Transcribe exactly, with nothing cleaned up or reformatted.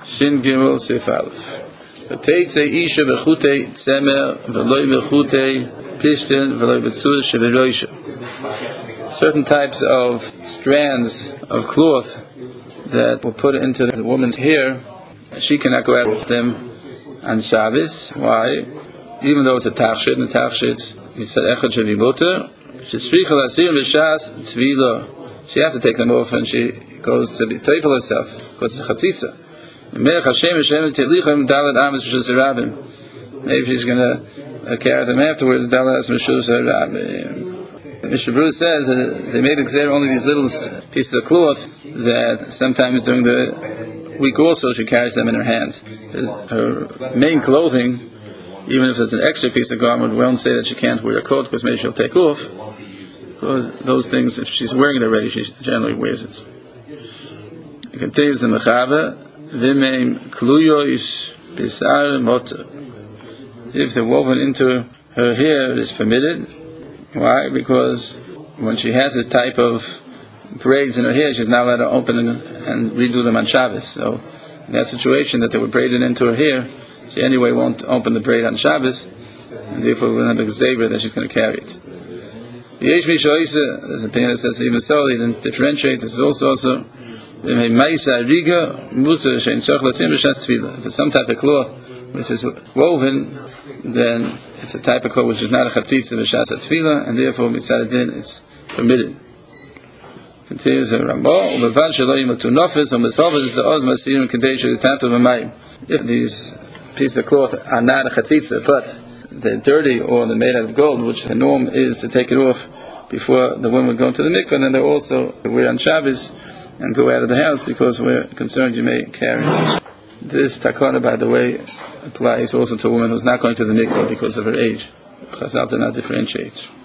Shin Gimel Sif Aleph. V'teitze isha b'chutei tzemer v'loi b'chutei pishtin v'loi b'tzur sheberoisha. Certain types of strands of cloth that were put into the woman's hair, she cannot go out with them on Shabbos. Why? Even though it's a tachshit, and a tachshit, he said echad shevi muter. Shetzricha l'asir v'shas tvila. She has to take them off when she goes to be teifel herself, because it's a chatzitza. Maybe she's going to uh, carry them afterwards. Mister Bruce says that they made the only these little pieces of cloth that sometimes during the week also she carries them in her hands. Her main clothing, even if it's an extra piece of garment, we won't say that she can't wear a coat because maybe she'll take off. Those, those things, if she's wearing it already, she generally wears it. It continues the Mechava. V'meim kluyois bisar motor. If they're woven into her hair, it is permitted. Why? Because when she has this type of braids in her hair, she's not allowed to open and, and redo them on Shabbos. So, in that situation that they were braided into her hair, she anyway won't open the braid on Shabbos, and therefore we'll have the gzeira that she's going to carry it. There's an opinion that says even so, they didn't differentiate. This is also also. If it's some type of cloth which is woven, then it's a type of cloth which is not a chatzitza v'shas tefillah, and therefore mitzad din it's permitted. Continues the Ramah. If these pieces of cloth are not a chatzitza, but they're dirty or they're made out of gold, which the norm is to take it off before the women go into the mikvah, and then they're also wear on Shabbos and go out of the house because we're concerned you may carry it. This takana, by the way, applies also to a woman who's not going to the mikvah because of her age. Chazal did not differentiate.